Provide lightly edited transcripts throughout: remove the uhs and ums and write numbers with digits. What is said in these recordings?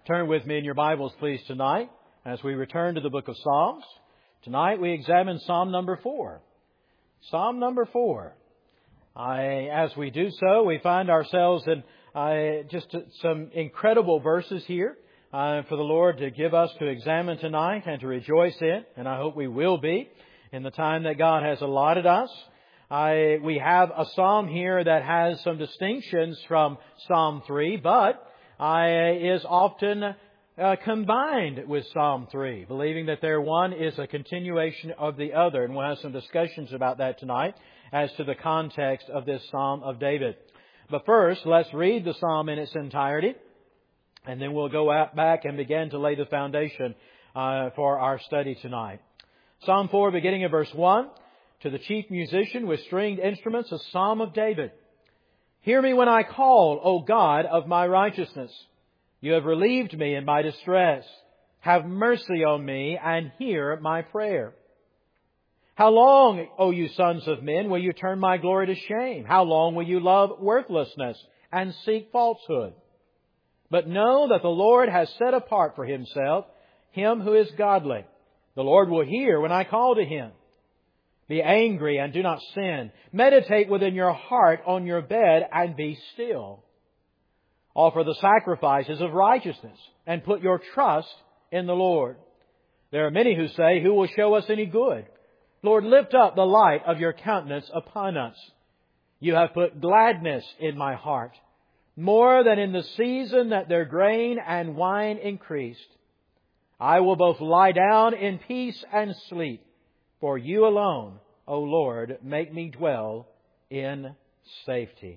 Turn with me in your Bibles, please, tonight, as we return to the book of Psalms. Tonight we examine Psalm number 4. Psalm number 4. As we do so, we find ourselves in just some incredible verses here for the Lord to give us to examine tonight and to rejoice in, and I hope we will be in the time that God has allotted us. We have a psalm here that has some distinctions from Psalm 3, but is often combined with Psalm 3, believing that one is a continuation of the other. And we'll have some discussions about that tonight as to the context of this Psalm of David. But first, let's read the Psalm in its entirety, and then we'll go back and begin to lay the foundation for our study tonight. Psalm 4, beginning at verse 1, to the chief musician with stringed instruments, a Psalm of David. Hear me when I call, O God of my righteousness. You have relieved me in my distress. Have mercy on me and hear my prayer. How long, O you sons of men, will you turn my glory to shame? How long will you love worthlessness and seek falsehood? But know that the Lord has set apart for Himself him who is godly. The Lord will hear when I call to Him. Be angry and do not sin. Meditate within your heart on your bed and be still. Offer the sacrifices of righteousness and put your trust in the Lord. There are many who say, who will show us any good? Lord, lift up the light of your countenance upon us. You have put gladness in my heart, more than in the season that their grain and wine increased. I will both lie down in peace and sleep. For you alone, O Lord, make me dwell in safety.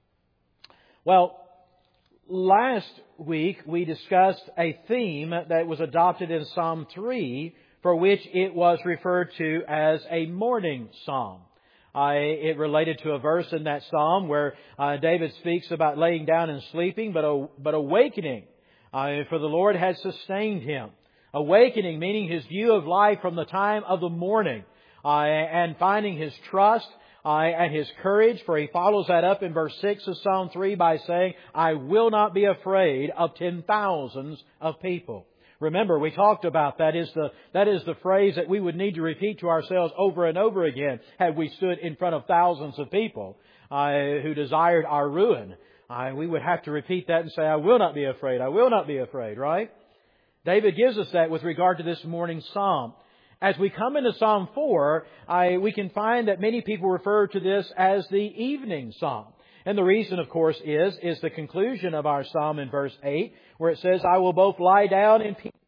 Well, last week we discussed a theme that was adopted in Psalm 3, for which it was referred to as a morning psalm. It related to a verse in that psalm where David speaks about laying down and sleeping, but awakening, for the Lord had sustained him. Awakening, meaning his view of life from the time of the morning, and finding his trust and his courage, for he follows that up in verse 6 of Psalm 3 by saying, I will not be afraid of 10,000s of people. Remember, we talked about that is the phrase that we would need to repeat to ourselves over and over again had we stood in front of thousands of people who desired our ruin. We would have to repeat that and say, I will not be afraid. I will not be afraid, right? David gives us that with regard to this morning's psalm. As we come into Psalm 4, we can find that many people refer to this as the evening psalm. And the reason, of course, is the conclusion of our psalm in verse 8, where it says, I will both lie down in peace.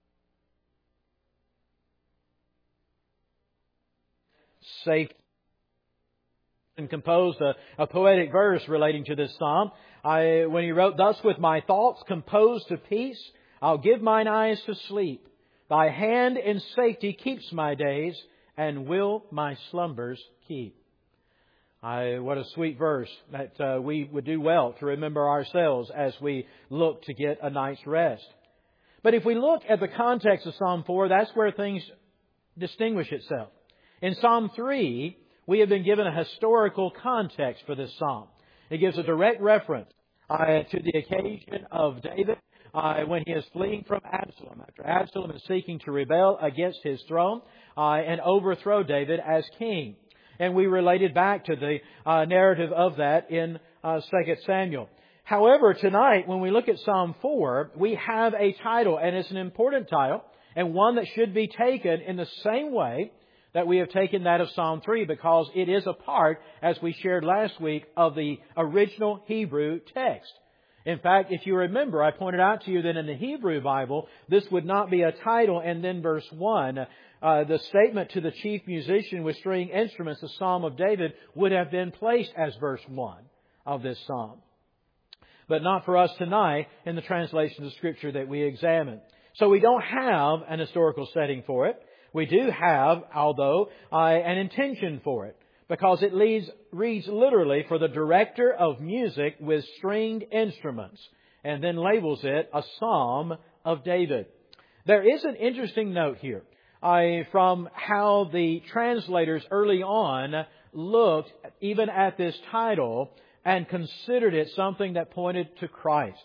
Safety. And composed a poetic verse relating to this psalm. When he wrote, thus with my thoughts composed to peace, I'll give mine eyes to sleep. Thy hand in safety keeps my days, and will my slumbers keep. What a sweet verse that we would do well to remember ourselves as we look to get a night's rest. But if we look at the context of Psalm 4, that's where things distinguish itself. In Psalm 3, we have been given a historical context for this psalm. It gives a direct reference to the occasion of David when he is fleeing from Absalom, after Absalom is seeking to rebel against his throne and overthrow David as king. And we related back to the narrative of that in 2 Samuel. However, tonight, when we look at Psalm 4, we have a title, and it's an important title, and one that should be taken in the same way that we have taken that of Psalm 3, because it is a part, as we shared last week, of the original Hebrew text. In fact, if you remember, I pointed out to you that in the Hebrew Bible, this would not be a title and then verse 1. The statement to the chief musician with string instruments, the Psalm of David, would have been placed as verse 1 of this psalm. But not for us tonight in the translation of Scripture that we examine. So we don't have an historical setting for it. We do have, although, an intention for it. Because it reads literally, for the director of music with stringed instruments, and then labels it a Psalm of David. There is an interesting note here from how the translators early on looked even at this title and considered it something that pointed to Christ.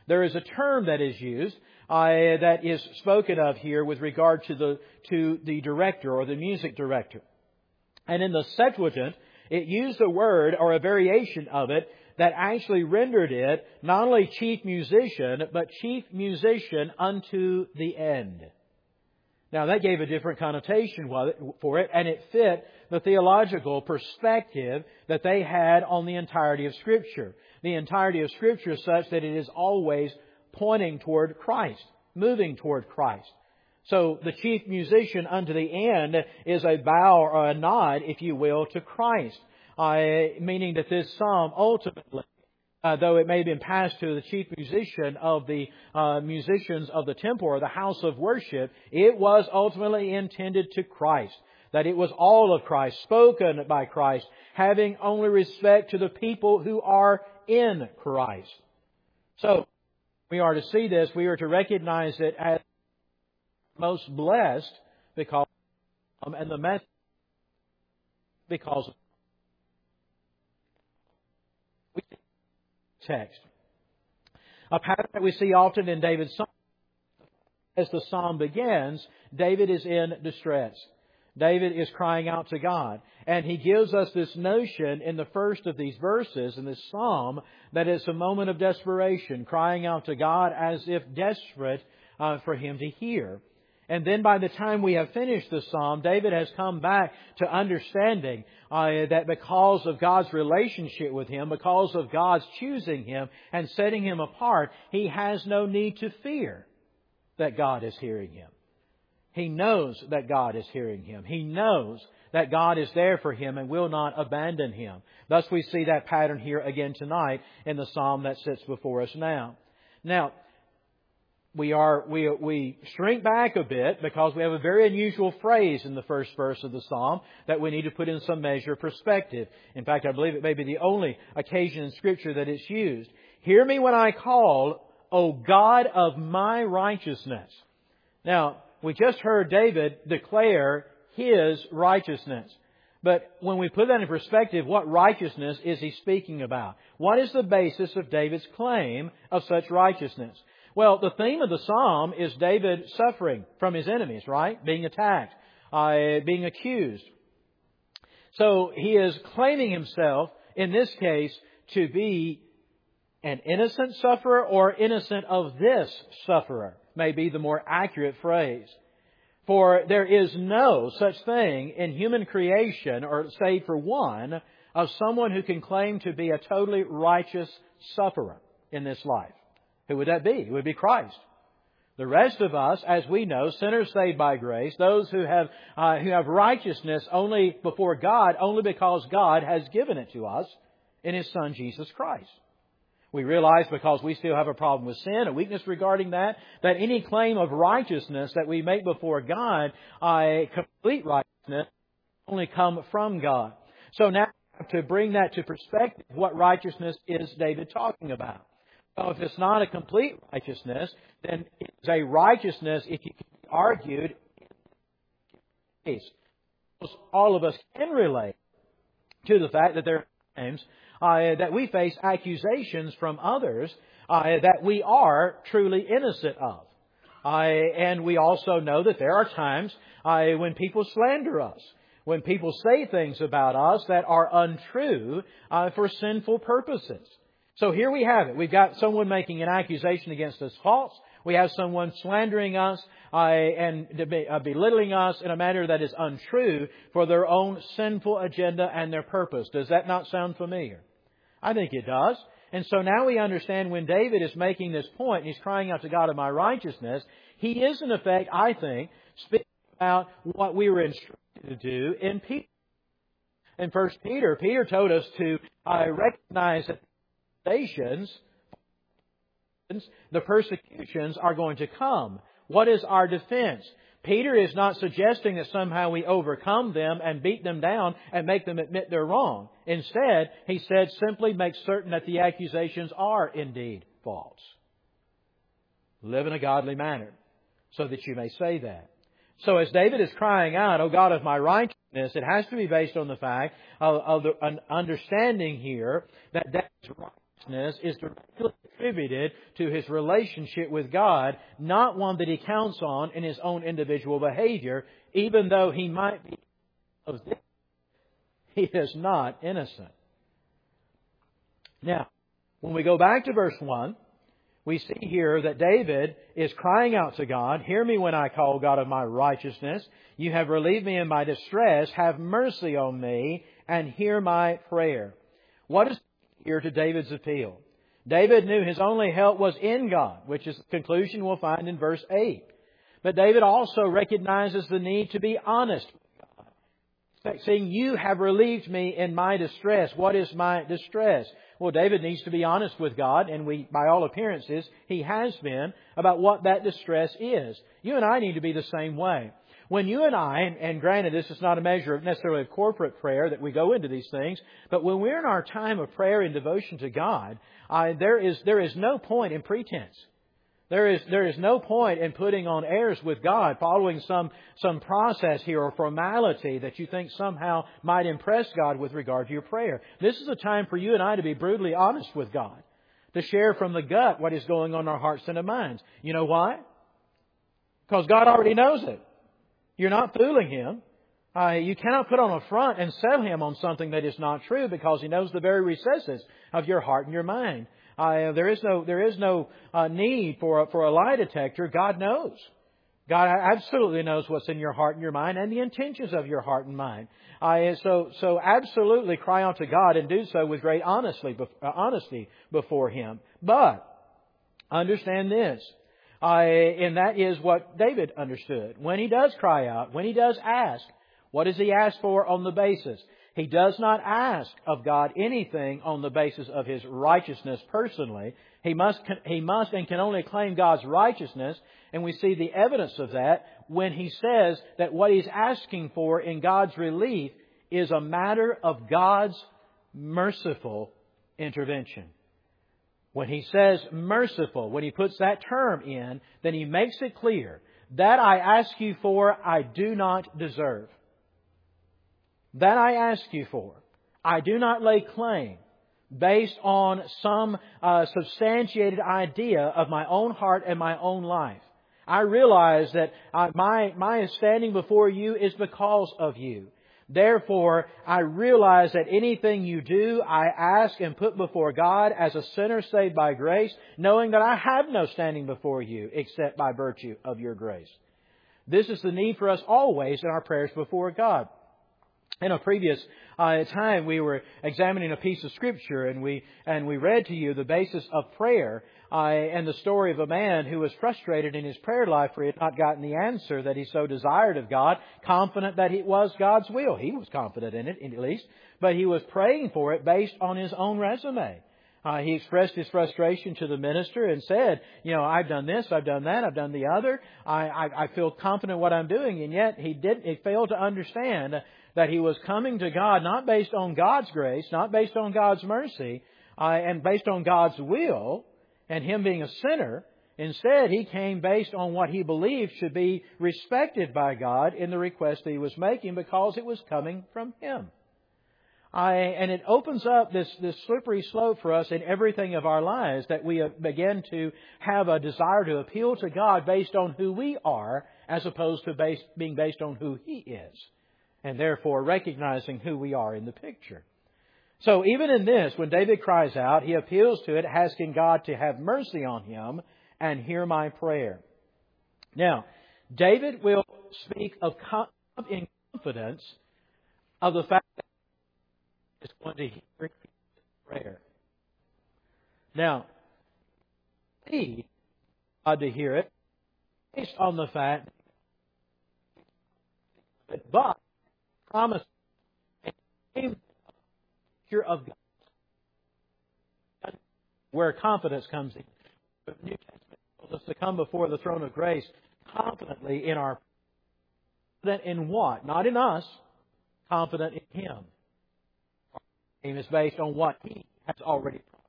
there is a term that is used that is spoken of here with regard to the director or the music director. And in the Septuagint, it used a word or a variation of it that actually rendered it not only chief musician, but chief musician unto the end. Now that gave a different connotation for it, and it fit the theological perspective that they had on the entirety of Scripture. The entirety of Scripture is such that it is always pointing toward Christ, moving toward Christ. So the chief musician unto the end is a bow or a nod, if you will, to Christ. Meaning that this psalm ultimately, though it may have been passed to the chief musician of the musicians of the temple or the house of worship, it was ultimately intended to Christ. That it was all of Christ, spoken by Christ, having only respect to the people who are in Christ. So, we are to see this, we are to recognize it as most blessed because and the message because of text. A pattern that we see often in David's psalm. As the psalm begins, David is in distress. David is crying out to God. And he gives us this notion in the first of these verses in this psalm that it's a moment of desperation, crying out to God as if desperate for Him to hear. And then by the time we have finished the psalm, David has come back to understanding that because of God's relationship with him, because of God's choosing him and setting him apart, he has no need to fear that God is hearing him. He knows that God is hearing him. He knows that God is there for him and will not abandon him. Thus we see that pattern here again tonight in the psalm that sits before us now. Now, we shrink back a bit because we have a very unusual phrase in the first verse of the psalm that we need to put in some measure of perspective. In fact, I believe it may be the only occasion in Scripture that it's used. Hear me when I call, O God of my righteousness. Now, we just heard David declare his righteousness. But when we put that in perspective, what righteousness is he speaking about? What is the basis of David's claim of such righteousness? Well, the theme of the psalm is David suffering from his enemies, right? Being attacked, being accused. So he is claiming himself, in this case, to be an innocent sufferer or innocent of this sufferer, may be the more accurate phrase. For there is no such thing in human creation, or save for one, of someone who can claim to be a totally righteous sufferer in this life. Who would that be? It would be Christ. The rest of us, as we know, sinners saved by grace, those who have righteousness only before God, only because God has given it to us in His Son Jesus Christ. We realize because we still have a problem with sin, a weakness regarding that any claim of righteousness that we make before God, complete righteousness, only come from God. So now to bring that to perspective, what righteousness is David talking about? Well, if it's not a complete righteousness, then it's a righteousness, if you can be argued, all of us can relate to the fact that there are times that we face accusations from others that we are truly innocent of. And we also know that there are times when people slander us, when people say things about us that are untrue for sinful purposes. So here we have it. We've got someone making an accusation against us false. We have someone slandering us and belittling us in a manner that is untrue for their own sinful agenda and their purpose. Does that not sound familiar? I think it does. And so now we understand when David is making this point, and he's crying out to God of my righteousness, he is in effect, I think, speaking about what we were instructed to do in Peter. In 1 Peter, Peter told us to recognize that the persecutions are going to come. What is our defense? Peter is not suggesting that somehow we overcome them and beat them down and make them admit they're wrong. Instead, he said simply make certain that the accusations are indeed false. Live in a godly manner so that you may say that. So as David is crying out, O God of my righteousness, it has to be based on the fact of an understanding here that David's righteousness is directly contributed to his relationship with God, not one that he counts on in his own individual behavior, even though he might be of this. He is not innocent. Now, when we go back to verse 1, we see here that David is crying out to God, "Hear me when I call, God of my righteousness. You have relieved me in my distress. Have mercy on me and hear my prayer." What is here to David's appeal? David knew his only help was in God, which is the conclusion we'll find in verse 8. But David also recognizes the need to be honest with God, saying, "You have relieved me in my distress." What is my distress? Well, David needs to be honest with God, and by all appearances, he has been, about what that distress is. You and I need to be the same way. When you and I, and granted this is not a measure of necessarily of corporate prayer that we go into these things, but when we're in our time of prayer and devotion to God, there is no point in pretense. There is no point in putting on airs with God, following some process here or formality that you think somehow might impress God with regard to your prayer. This is a time for you and I to be brutally honest with God, to share from the gut what is going on in our hearts and our minds. You know why? Because God already knows it. You're not fooling Him. You cannot put on a front and sell Him on something that is not true, because He knows the very recesses of your heart and your mind. There is no need for a lie detector. God knows. God absolutely knows what's in your heart and your mind and the intentions of your heart and mind. So absolutely cry out to God and do so with great honesty before Him. But understand this, and that is what David understood. When he does cry out, when he does ask, what does he ask for on the basis? He does not ask of God anything on the basis of his righteousness personally. He must and can only claim God's righteousness. And we see the evidence of that when he says that what he's asking for in God's relief is a matter of God's merciful intervention. When he says merciful, when he puts that term in, then he makes it clear that I ask you for, I do not deserve. That I ask you for, I do not lay claim based on some substantiated idea of my own heart and my own life. I realize that my standing before you is because of you. Therefore, I realize that anything you do, I ask and put before God as a sinner saved by grace, knowing that I have no standing before you except by virtue of your grace. This is the need for us always in our prayers before God. In a previous time, we were examining a piece of Scripture, and we read to you the basis of prayer and the story of a man who was frustrated in his prayer life for he had not gotten the answer that he so desired of God, confident that it was God's will. He was confident in it, at least, but he was praying for it based on his own resume. He expressed his frustration to the minister and said, I've done this, I've done that, I've done the other. I feel confident in what I'm doing, and yet he failed to understand that he was coming to God not based on God's grace, not based on God's mercy, and based on God's will, and him being a sinner. Instead, he came based on what he believed should be respected by God in the request that he was making, because it was coming from Him. And it opens up this slippery slope for us in everything of our lives, that we begin to have a desire to appeal to God based on who we are, as opposed to being based on who He is, and therefore recognizing who we are in the picture. So even in this, when David cries out, he appeals to it, asking God to have mercy on him and hear my prayer. Now, David will speak in confidence of the fact that he is going to hear prayer. Now, he need God to hear it based on the fact that but promise a picture of God, where confidence comes in. The New Testament tells us to come before the throne of grace confidently in our confident in what? Not in us, confident in Him. Our aim is based on what He has already promised.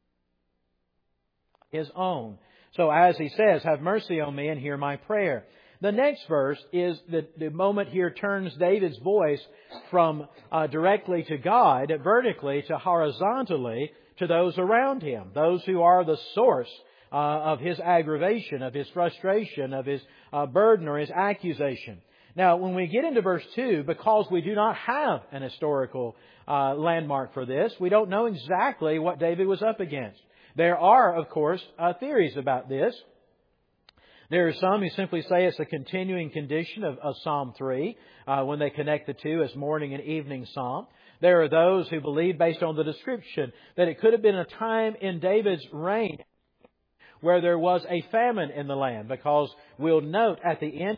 His own. So as he says, have mercy on me and hear my prayer. The next verse is the moment here turns David's voice from directly to God, vertically to horizontally to those around him, those who are the source of his aggravation, of his frustration, of his burden or his accusation. Now, when we get into verse 2, because we do not have an historical landmark for this, we don't know exactly what David was up against. There are, of course, theories about this. There are some who simply say it's a continuing condition of Psalm 3 when they connect the two as morning and evening psalm. There are those who believe, based on the description, that it could have been a time in David's reign where there was a famine in the land, because we'll note at the end,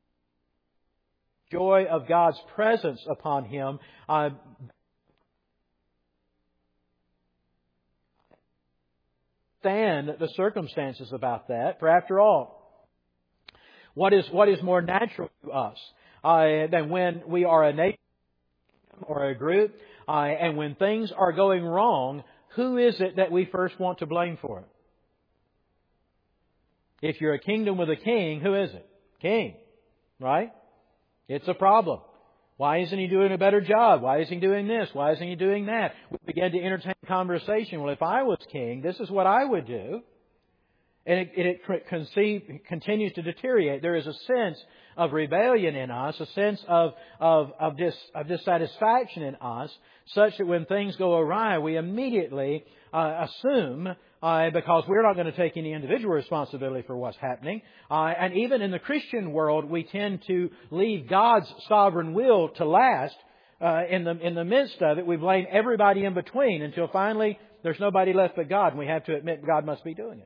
joy of God's presence upon him stand the circumstances about that. For after all, what is more natural to us than when we are a nation or a group, and when things are going wrong, who is it that we first want to blame for it? If you're a kingdom with a king, who is it? King, right? It's a problem. Why isn't he doing a better job? Why isn't he doing this? Why isn't he doing that? We begin to entertain conversation. Well, if I was king, this is what I would do. And it continues to deteriorate. There is a sense of rebellion in us, a sense of dissatisfaction in us, such that when things go awry, we immediately assume, because we're not going to take any individual responsibility for what's happening. And even in the Christian world, we tend to leave God's sovereign will to last. In the midst of it, we blame everybody in between until finally there's nobody left but God, and we have to admit God must be doing it.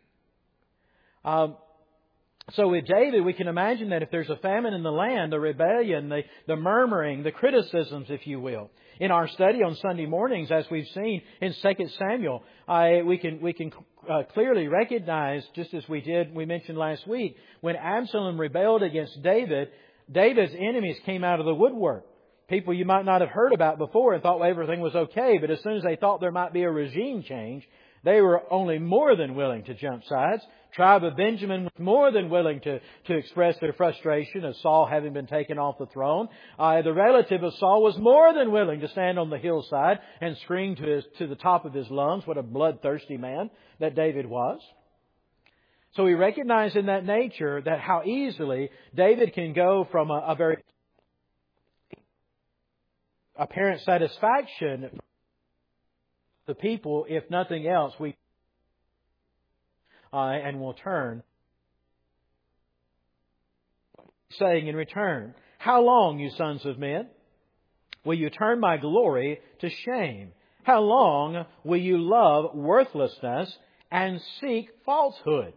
So with David, we can imagine that if there's a famine in the land, the rebellion, the murmuring, the criticisms, if you will. In our study on Sunday mornings, as we've seen in 2 Samuel, we can clearly recognize, just as we mentioned last week, when Absalom rebelled against David, David's enemies came out of the woodwork. People you might not have heard about before and thought everything was okay, but as soon as they thought there might be a regime change, they were only more than willing to jump sides. Tribe of Benjamin was more than willing to express their frustration of Saul having been taken off the throne. The relative of Saul was more than willing to stand on the hillside and scream to the top of his lungs what a bloodthirsty man that David was. So we recognize in that nature that how easily David can go from a very apparent satisfaction the people, if nothing else, and will turn, saying in return, "How long, you sons of men, will you turn my glory to shame? How long will you love worthlessness and seek falsehood?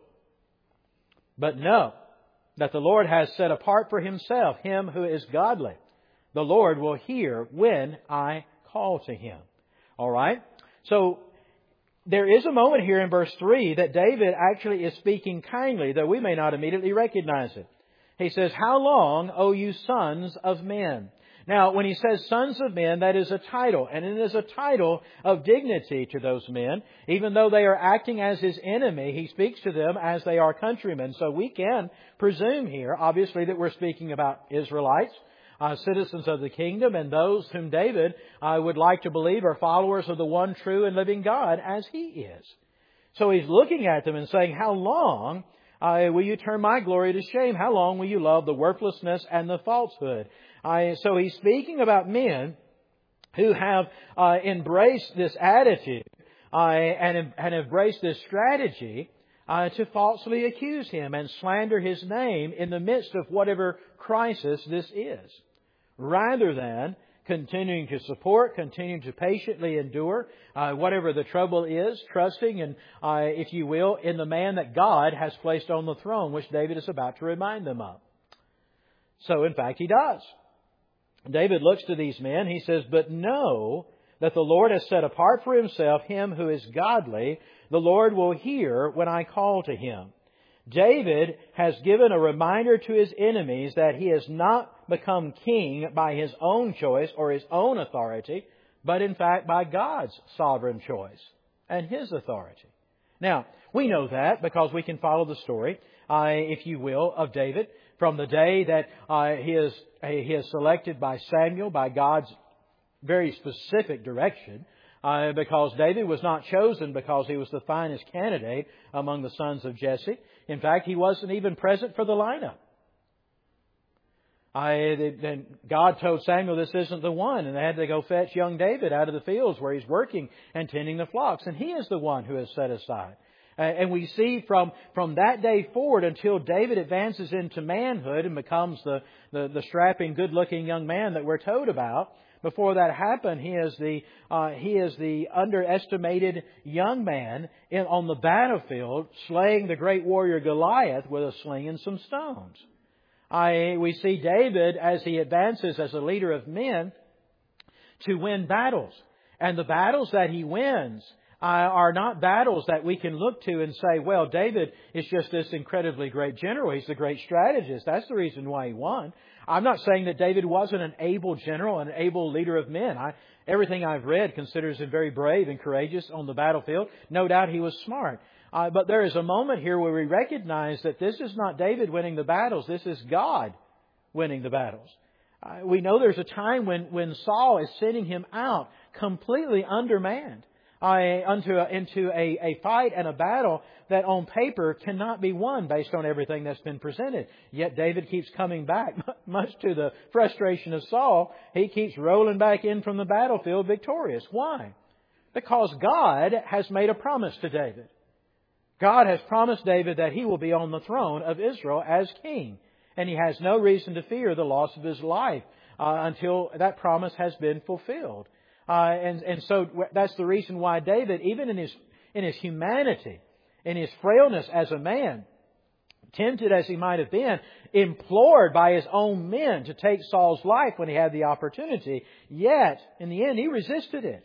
But know that the Lord has set apart for Himself him who is godly. The Lord will hear when I call to Him." All right? So, there is a moment here in verse 3 that David actually is speaking kindly, though we may not immediately recognize it. He says, "How long, O you sons of men?" Now, when he says sons of men, that is a title, and it is a title of dignity to those men. Even though they are acting as his enemy, he speaks to them as they are countrymen. So we can presume here, obviously, that we're speaking about Israelites, citizens of the kingdom, and those whom David would like to believe are followers of the one true and living God as he is. So he's looking at them and saying, "How long will you turn my glory to shame? How long will you love the worthlessness and the falsehood?" So he's speaking about men who have embraced this attitude and embraced this strategy to falsely accuse him and slander his name in the midst of whatever crisis this is, rather than continuing to support, continuing to patiently endure whatever the trouble is, trusting and, if you will, in the man that God has placed on the throne, which David is about to remind them of. So, in fact, he does. David looks to these men. He says, "But know that the Lord has set apart for Himself him who is godly. The Lord will hear when I call to Him." David has given a reminder to his enemies that he has not become king by his own choice or his own authority, but in fact by God's sovereign choice and His authority. Now, we know that because we can follow the story, if you will, of David. from the day that he is selected by Samuel, by God's very specific direction, because David was not chosen because he was the finest candidate among the sons of Jesse. In fact, he wasn't even present for the lineup. Then God told Samuel this isn't the one, and they had to go fetch young David out of the fields where he's working and tending the flocks, and he is the one who is set aside. And we see from that day forward until David advances into manhood and becomes the strapping, good-looking young man that we're told about. Before that happened, he is the underestimated young man on the battlefield, slaying the great warrior Goliath with a sling and some stones. We see David as he advances as a leader of men to win battles. And the battles that he wins are not battles that we can look to and say, well, David is just this incredibly great general. He's a great strategist. That's the reason why he won. I'm not saying that David wasn't an able general, an able leader of men. Everything I've read considers him very brave and courageous on the battlefield. No doubt he was smart. But there is a moment here where we recognize that this is not David winning the battles. This is God winning the battles. We know there's a time when Saul is sending him out completely undermanned into a fight and a battle that on paper cannot be won based on everything that's been presented. Yet David keeps coming back, much to the frustration of Saul. He keeps rolling back in from the battlefield victorious. Why? Because God has made a promise to David. God has promised David that he will be on the throne of Israel as king. And he has no reason to fear the loss of his life until that promise has been fulfilled. And so that's the reason why David, even in his humanity, in his frailness as a man, tempted as he might have been, implored by his own men to take Saul's life when he had the opportunity. Yet, in the end, he resisted it.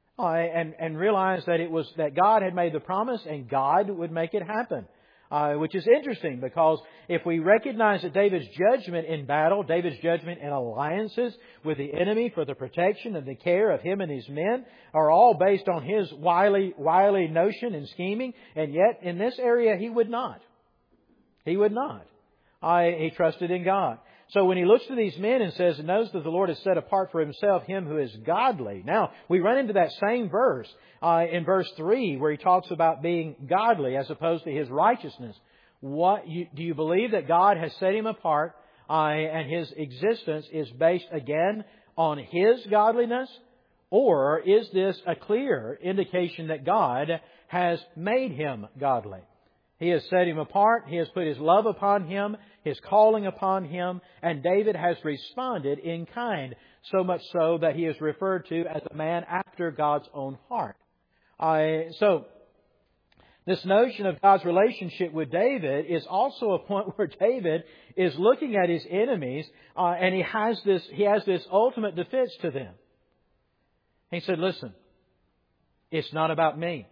And realized that it was that God had made the promise and God would make it happen. Which is interesting because if we recognize that David's judgment in battle, David's judgment in alliances with the enemy for the protection and the care of him and his men are all based on his wily notion and scheming, and yet in this area he would not. He would not. He trusted in God. So when he looks to these men and says, knows that the Lord has set apart for himself him who is godly. Now, we run into that same verse in verse 3 where he talks about being godly as opposed to his righteousness. Do you believe that God has set him apart and his existence is based again on his godliness? Or is this a clear indication that God has made him godly? He has set him apart. He has put his love upon him, his calling upon him, and David has responded in kind, so much so that he is referred to as a man after God's own heart. So, this notion of God's relationship with David is also a point where David is looking at his enemies, and he has this ultimate defense to them. He said, listen, it's not about me.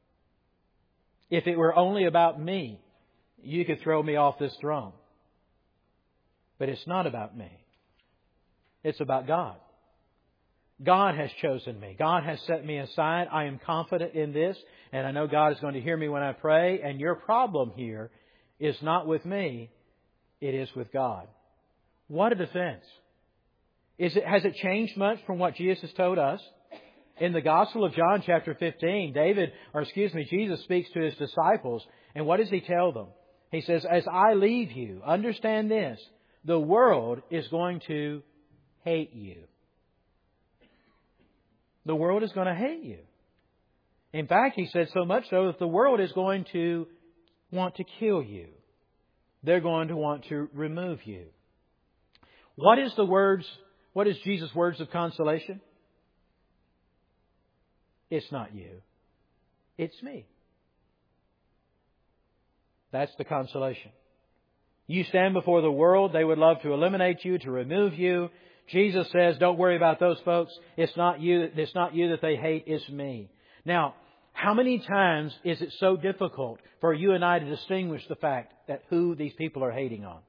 If it were only about me, you could throw me off this throne. But it's not about me. It's about God. God has chosen me. God has set me aside. I am confident in this, and I know God is going to hear me when I pray. And your problem here is not with me, it is with God. What a defense. Has it changed much from what Jesus told us? In the Gospel of John chapter 15, Jesus speaks to His disciples. And what does He tell them? He says, as I leave you, understand this, the world is going to hate you. The world is going to hate you. In fact, He said so much so that the world is going to want to kill you. They're going to want to remove you. What is Jesus' words of consolation? It's not you. It's me. That's the consolation. You stand before the world. They would love to eliminate you, to remove you. Jesus says, don't worry about those folks. It's not you that they hate. It's me. Now, how many times is it so difficult for you and I to distinguish the fact that who these people are hating on?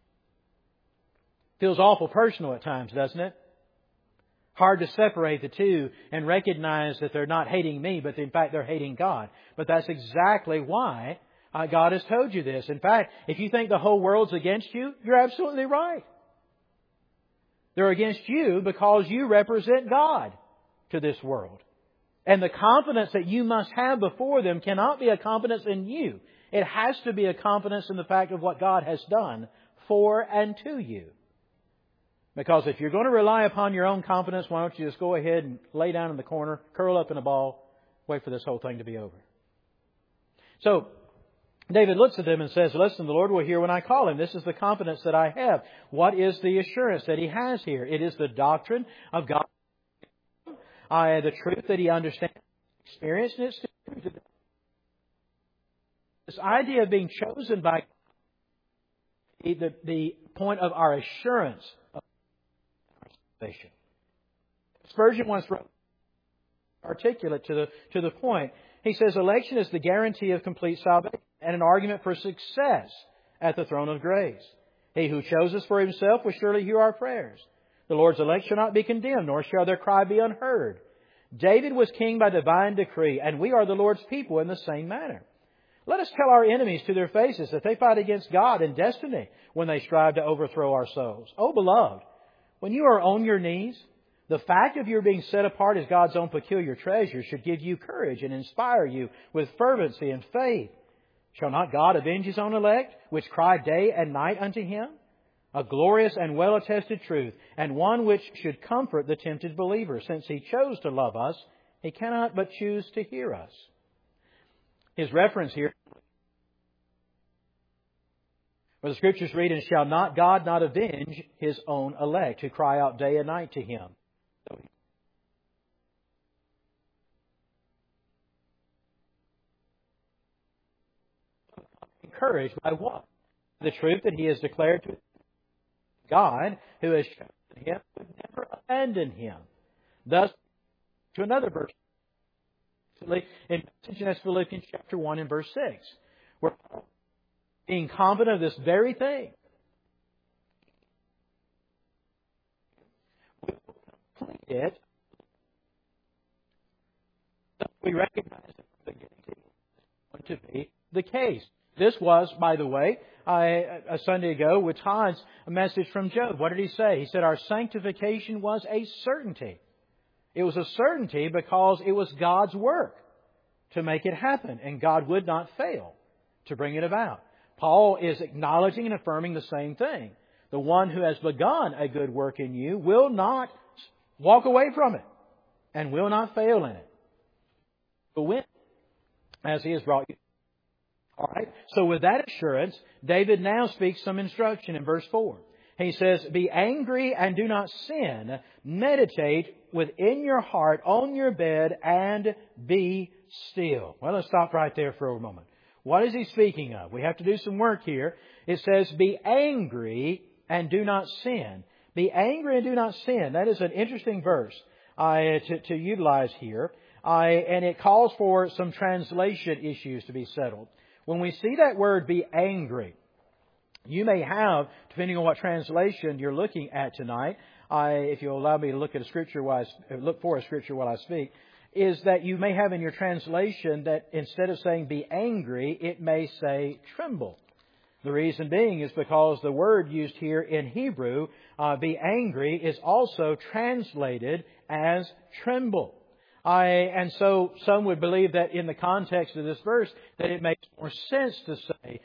Feels awful personal at times, doesn't it? Hard to separate the two and recognize that they're not hating me, but in fact they're hating God. But that's exactly why God has told you this. In fact, if you think the whole world's against you, you're absolutely right. They're against you because you represent God to this world. And the confidence that you must have before them cannot be a confidence in you. It has to be a confidence in the fact of what God has done for and to you. Because if you're going to rely upon your own confidence, why don't you just go ahead and lay down in the corner, curl up in a ball, wait for this whole thing to be over. So, David looks at them and says, listen, the Lord will hear when I call Him. This is the confidence that I have. What is the assurance that He has here? It is the doctrine of God. The truth that He understands, experienced, and it's true to them. This idea of being chosen by God, the point of our assurance of our salvation. Spurgeon once wrote, articulate to the point. He says, election is the guarantee of complete salvation and an argument for success at the throne of grace. He who chose us for Himself will surely hear our prayers. The Lord's elect shall not be condemned, nor shall their cry be unheard. David was king by divine decree, and we are the Lord's people in the same manner. Let us tell our enemies to their faces that they fight against God and destiny when they strive to overthrow our souls. Oh, beloved, when you are on your knees, the fact of your being set apart as God's own peculiar treasure should give you courage and inspire you with fervency and faith. Shall not God avenge His own elect, which cry day and night unto Him? A glorious and well-attested truth, and one which should comfort the tempted believer. Since He chose to love us, He cannot but choose to hear us. His reference here, where the Scriptures read, and shall not God not avenge His own elect, who cry out day and night to Him? Encouraged by what? The truth that He has declared to God, who has chosen Him, would never abandon Him. Thus, to another verse, in Philippians chapter 1 and verse 6, where being confident of this very thing, we will complete it. We recognize that from the beginning it's going to be the case. This was, by the way, a Sunday ago with Todd's message from Job. What did he say? He said our sanctification was a certainty. It was a certainty because it was God's work to make it happen, and God would not fail to bring it about. Paul is acknowledging and affirming the same thing. The one who has begun a good work in you will not walk away from it and will not fail in it. But when, as He has brought you. All right. So with that assurance, David now speaks some instruction in verse 4. He says, be angry and do not sin. Meditate within your heart on your bed and be still. Well, let's stop right there for a moment. What is he speaking of? We have to do some work here. It says, be angry and do not sin. Be angry and do not sin. That is an interesting verse to utilize here. And it calls for some translation issues to be settled. When we see that word be angry, you may have, depending on what translation you're looking at tonight, if you'll allow me to look for a scripture while I speak, is that you may have in your translation that instead of saying be angry, it may say tremble. The reason being is because the word used here in Hebrew, be angry, is also translated as tremble. And so some would believe that in the context of this verse that it makes more sense to say.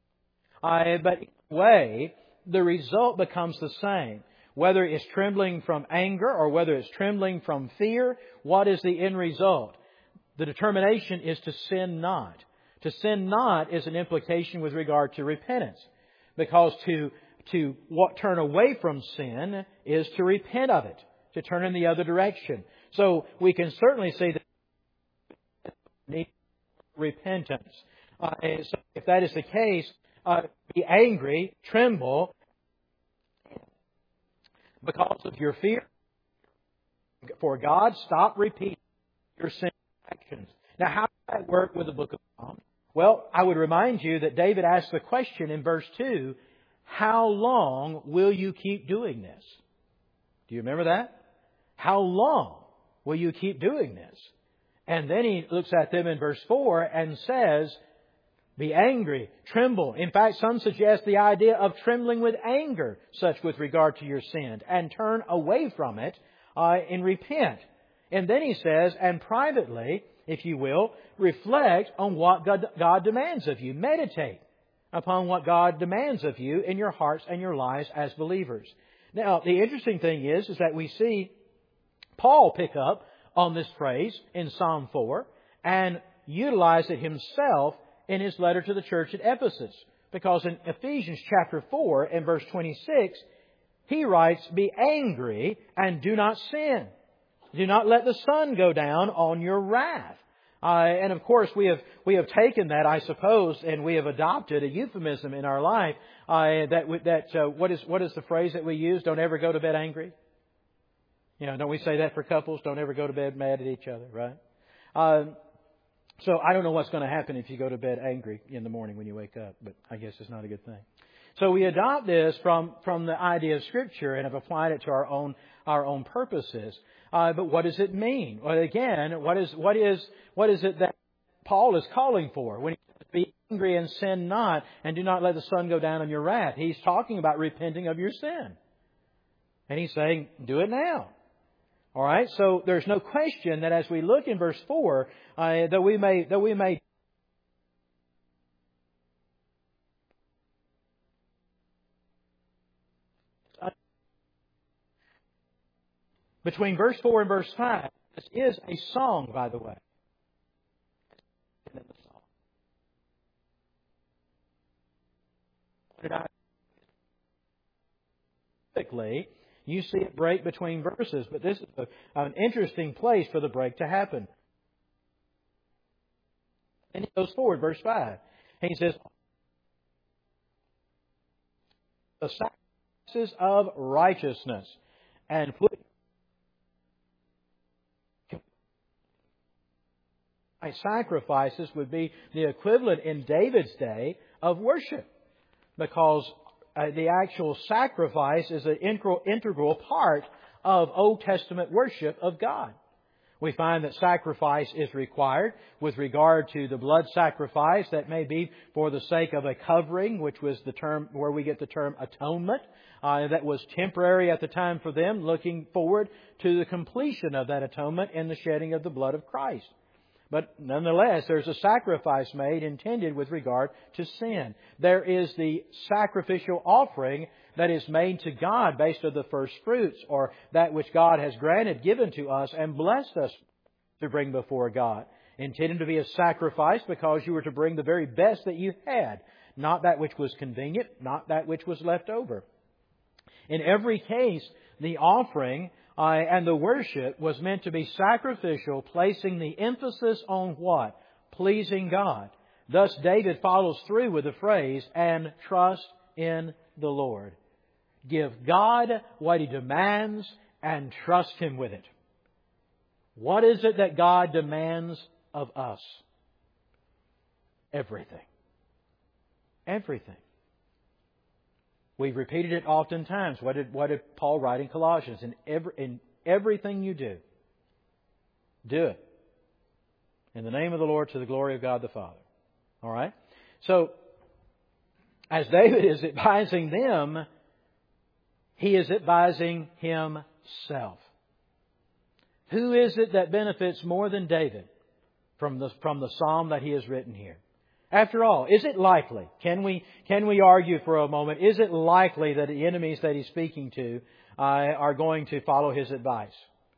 But either way, the result becomes the same. Whether it's trembling from anger or whether it's trembling from fear, what is the end result? The determination is to sin not. To sin not is an implication with regard to repentance. Because to turn away from sin is to repent of it, to turn in the other direction. So we can certainly say that need repentance. So if that is the case, be angry, tremble because of your fear. For God, stop repeating your sin actions. Now, how does that work with the book of Psalms? Well, I would remind you that David asked the question in verse 2, how long will you keep doing this? Do you remember that? How long will you keep doing this? And then he looks at them in verse 4 and says, Be angry, tremble. In fact, some suggest the idea of trembling with anger, such with regard to your sin, and turn away from it and repent. And then he says, and privately, if you will, reflect on what God demands of you. Meditate upon what God demands of you in your hearts and your lives as believers. Now, the interesting thing is that we see Paul pick up on this phrase in Psalm 4 and utilize it himself in his letter to the church at Ephesus. Because in Ephesians chapter 4 and verse 26, he writes, be angry and do not sin. Do not let the sun go down on your wrath. And of course, we have taken that, I suppose, and we have adopted a euphemism in our life. What is the phrase that we use? Don't ever go to bed angry. You know, don't we say that for couples? Don't ever go to bed mad at each other, right? So I don't know what's going to happen if you go to bed angry in the morning when you wake up, but I guess it's not a good thing. So we adopt this from the idea of Scripture and have applied it to our own purposes. But what does it mean? Well, again, what is it that Paul is calling for when he says, be angry and sin not, and do not let the sun go down on your wrath? He's talking about repenting of your sin. And he's saying, do it now. All right? So there's no question that as we look in verse 4, that we may between verse 4 and verse 5, this is a song, by the way. Typically, you see it break between verses, but this is an interesting place for the break to happen. And he goes forward, verse 5. And he says, the sacrifices of righteousness and put sacrifices would be the equivalent in David's day of worship, because the actual sacrifice is an integral part of Old Testament worship of God. We find that sacrifice is required with regard to the blood sacrifice that may be for the sake of a covering, which was the term where we get the term atonement. That was temporary at the time for them, looking forward to the completion of that atonement in the shedding of the blood of Christ. But nonetheless, there's a sacrifice made intended with regard to sin. There is the sacrificial offering that is made to God based on the first fruits, or that which God has given to us and blessed us to bring before God. Intended to be a sacrifice because you were to bring the very best that you had, not that which was convenient, not that which was left over. In every case, the offering and the worship was meant to be sacrificial, placing the emphasis on what? Pleasing God. Thus, David follows through with the phrase, and trust in the Lord. Give God what He demands and trust Him with it. What is it that God demands of us? Everything. Everything. We've repeated it oftentimes. What did Paul write in Colossians? In everything you do, do it in the name of the Lord to the glory of God the Father. All right? So, as David is advising them, he is advising himself. Who is it that benefits more than David from the psalm that he has written here? After all, is it likely? Can we argue for a moment? Is it likely that the enemies that he's speaking to are going to follow his advice?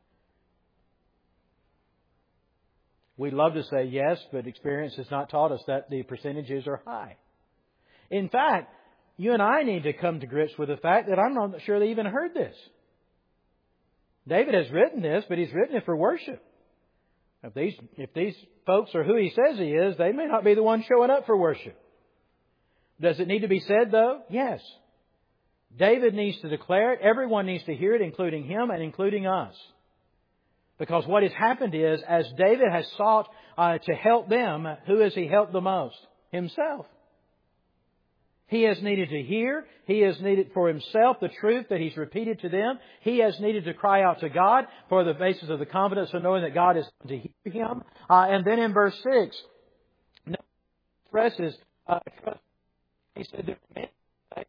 We'd love to say yes, but experience has not taught us that the percentages are high. In fact, you and I need to come to grips with the fact that I'm not sure they even heard this. David has written this, but he's written it for worship. If these folks are who he says he is, they may not be the ones showing up for worship. Does it need to be said, though? Yes. David needs to declare it. Everyone needs to hear it, including him and including us. Because what has happened is, as David has sought to help them, who has he helped the most? Himself. He has needed to hear. He has needed for himself the truth that he's repeated to them. He has needed to cry out to God for the basis of the confidence of knowing that God is to hear him. And then in verse 6, expresses trust. He said, there are men.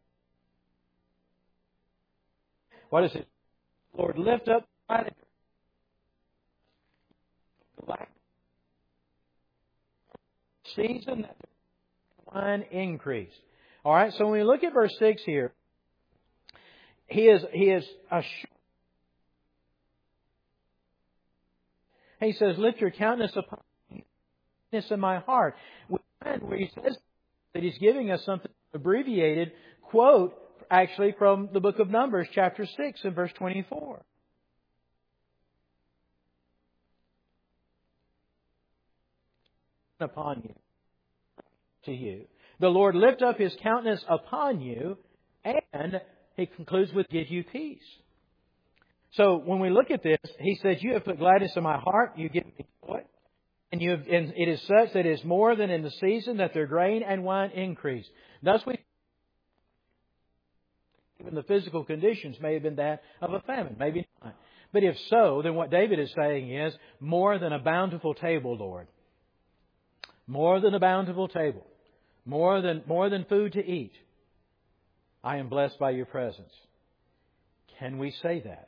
What is it? Lord, lift up the season that the wine increased. All right, so when we look at verse 6 here, he is assured. He says, lift your countenance upon me, in my heart. Where he says that he's giving us something abbreviated quote, actually from the book of Numbers, chapter 6 and verse 24. Upon you, to you. The Lord lift up His countenance upon you, and He concludes with, give you peace. So when we look at this, He says, you have put gladness in my heart, you give me joy. And it is such that it is more than in the season that their grain and wine increase. Thus even the physical conditions may have been that of a famine, maybe not. But if so, then what David is saying is, more than a bountiful table, Lord. More than a bountiful table. More than food to eat. I am blessed by your presence. Can we say that?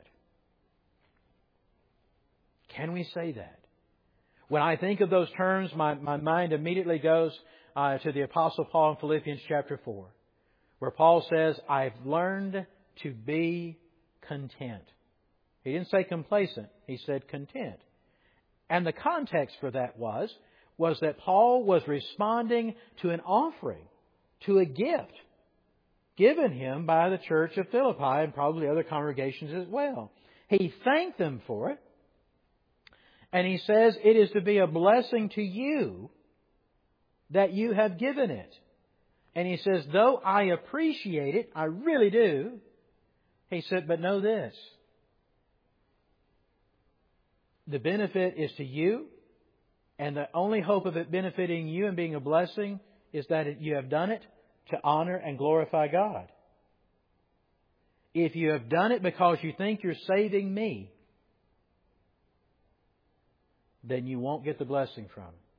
Can we say that? When I think of those terms, my mind immediately goes to the Apostle Paul in Philippians chapter 4, where Paul says, I've learned to be content. He didn't say complacent. He said content. And the context for that was that Paul was responding to an offering, to a gift given him by the church of Philippi and probably other congregations as well. He thanked them for it. And he says, it is to be a blessing to you that you have given it. And he says, though I appreciate it, I really do. He said, but know this. The benefit is to you. And the only hope of it benefiting you and being a blessing is that you have done it to honor and glorify God. If you have done it because you think you're saving me, then you won't get the blessing from it.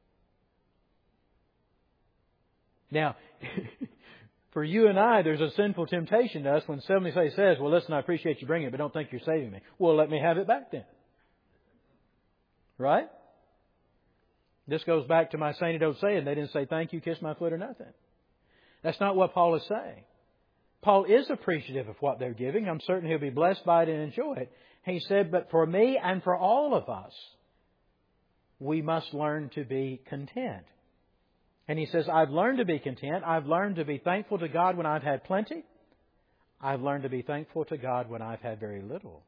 Now, for you and I, there's a sinful temptation to us when somebody says, well, listen, I appreciate you bringing it, but don't think you're saving me. Well, let me have it back then. Right? This goes back to my sainted old saying, they didn't say thank you, kiss my foot or nothing. That's not what Paul is saying. Paul is appreciative of what they're giving. I'm certain he'll be blessed by it and enjoy it. He said, but for me and for all of us, we must learn to be content. And he says, I've learned to be content. I've learned to be thankful to God when I've had plenty. I've learned to be thankful to God when I've had very little.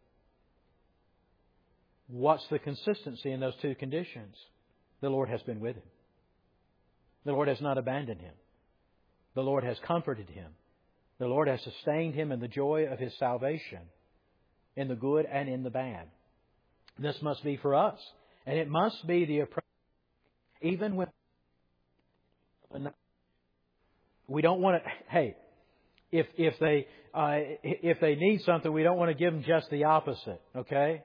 What's the consistency in those two conditions? The Lord has been with him. The Lord has not abandoned him. The Lord has comforted him. The Lord has sustained him in the joy of His salvation, in the good and in the bad. This must be for us. And it must be the approach, even when we don't want to, hey, if they need something, we don't want to give them just the opposite, okay?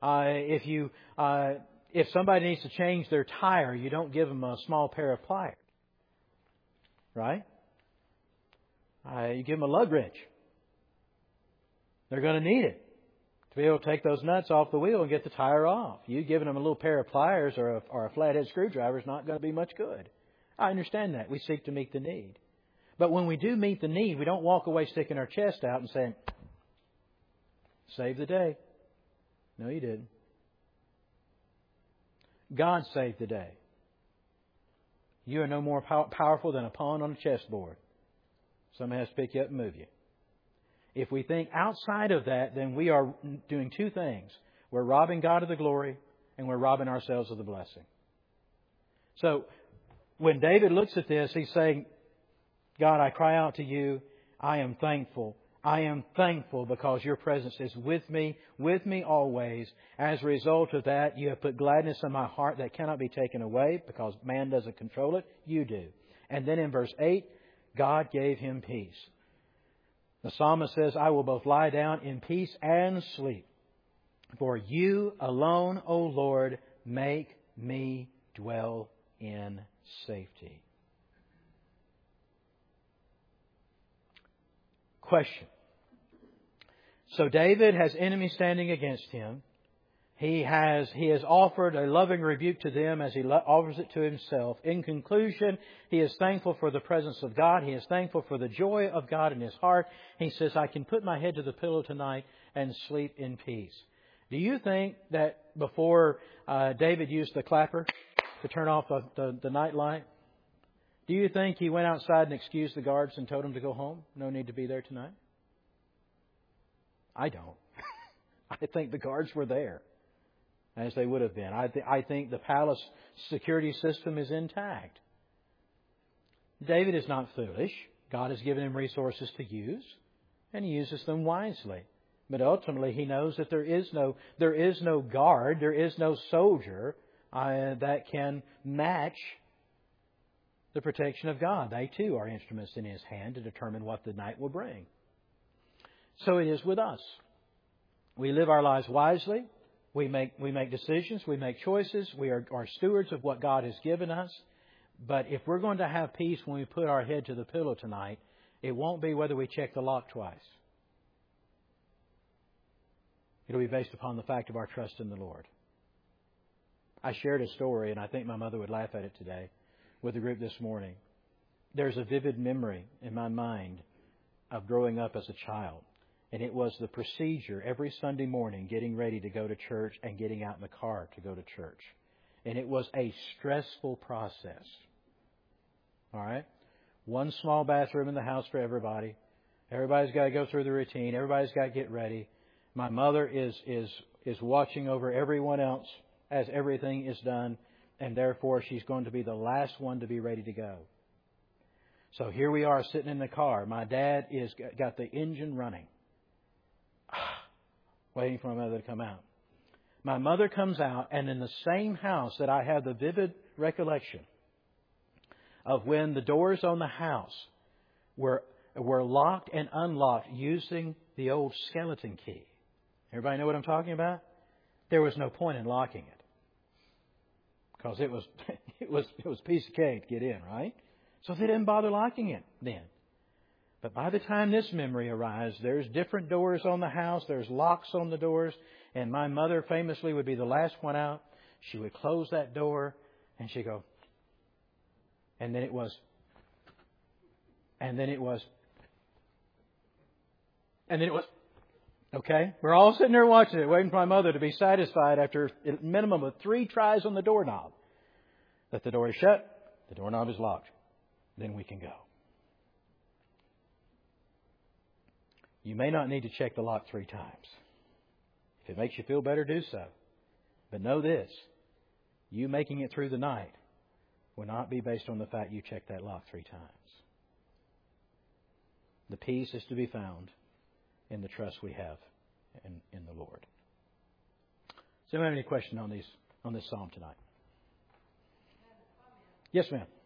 If somebody needs to change their tire, you don't give them a small pair of pliers. Right? You give them a lug wrench. They're going to need it to be able to take those nuts off the wheel and get the tire off. You giving them a little pair of pliers or a flathead screwdriver is not going to be much good. I understand that. We seek to meet the need. But when we do meet the need, we don't walk away sticking our chest out and saying, save the day. No, you didn't. God saved the day. You are no more powerful than a pawn on a chessboard. Somebody has to pick you up and move you. If we think outside of that, then we are doing two things. We're robbing God of the glory, and we're robbing ourselves of the blessing. So, when David looks at this, he's saying, God, I cry out to you. I am thankful. I am thankful because your presence is with me always. As a result of that, you have put gladness in my heart that cannot be taken away because man doesn't control it. You do. And then in verse 8, God gave him peace. The psalmist says, I will both lie down in peace and sleep. For you alone, O Lord, make me dwell in safety. Question. So David has enemies standing against him. He has offered a loving rebuke to them as he offers it to himself. In conclusion, he is thankful for the presence of God. He is thankful for the joy of God in his heart. He says, I can put my head to the pillow tonight and sleep in peace. Do you think that before David used the clapper to turn off the night light, do you think he went outside and excused the guards and told them to go home? No need to be there tonight? I don't. I think the guards were there, as they would have been. I think the palace security system is intact. David is not foolish. God has given him resources to use, and he uses them wisely. But ultimately, he knows that there is no guard, there is no soldier that can match the protection of God. They too are instruments in His hand to determine what the night will bring. So it is with us. We live our lives wisely. We make decisions. We make choices. We are stewards of what God has given us. But if we're going to have peace when we put our head to the pillow tonight, it won't be whether we check the lock twice. It'll be based upon the fact of our trust in the Lord. I shared a story, and I think my mother would laugh at it today, with the group this morning. There's a vivid memory in my mind of growing up as a child. And it was the procedure every Sunday morning, getting ready to go to church and getting out in the car to go to church. And it was a stressful process. All right? One small bathroom in the house for everybody. Everybody's got to go through the routine. Everybody's got to get ready. My mother is watching over everyone else as everything is done. And therefore, she's going to be the last one to be ready to go. So here we are sitting in the car. My dad is got the engine running, waiting for my mother to come out. My mother comes out, and in the same house that I have the vivid recollection of when the doors on the house were locked and unlocked using the old skeleton key. Everybody know what I'm talking about? There was no point in locking it, because it was a piece of cake to get in, right? So they didn't bother locking it then. But by the time this memory arrives, there's different doors on the house. There's locks on the doors. And my mother famously would be the last one out. She would close that door and she'd go. And then it was. And then it was. And then it was. Okay? We're all sitting there watching it, waiting for my mother to be satisfied after a minimum of 3 tries on the doorknob. That the door is shut, the doorknob is locked. Then we can go. You may not need to check the lock 3 times. If it makes you feel better, do so. But know this, you making it through the night will not be based on the fact you checked that lock 3 times. The peace is to be found in the trust we have in the Lord. Does anyone have any question on this psalm tonight? Yes, ma'am.